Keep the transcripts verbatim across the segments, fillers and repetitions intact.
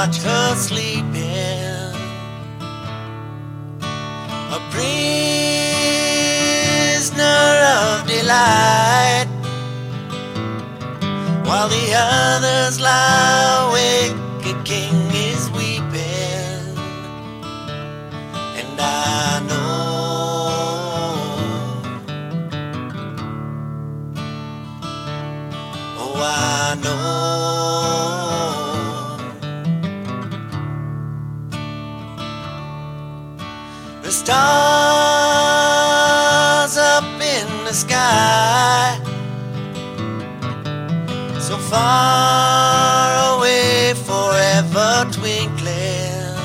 watch her sleeping, a prisoner of delight, while the others lie awake. A king is weeping, and I know, oh I know, the stars up in the sky, so far away, forever twinkling,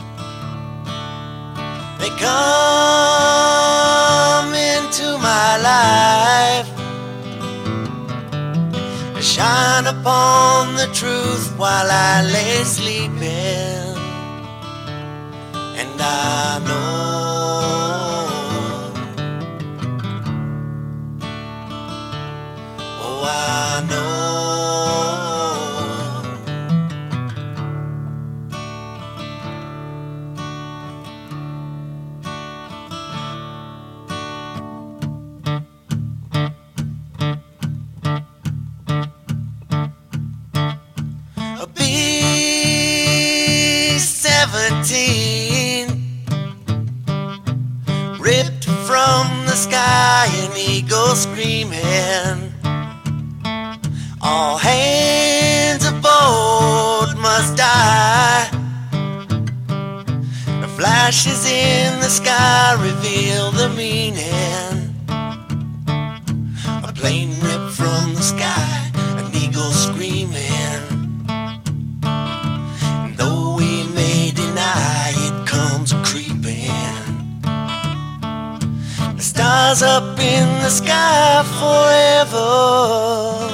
they come into my life to shine upon the truth while I lay sleeping, and I know, oh I know. Seventeen, ripped from the sky, an eagle screaming, all hands aboard must die. The flashes in the sky reveal the meaning, a plane ripped from the sky, an eagle screaming. Stars up in the sky forever.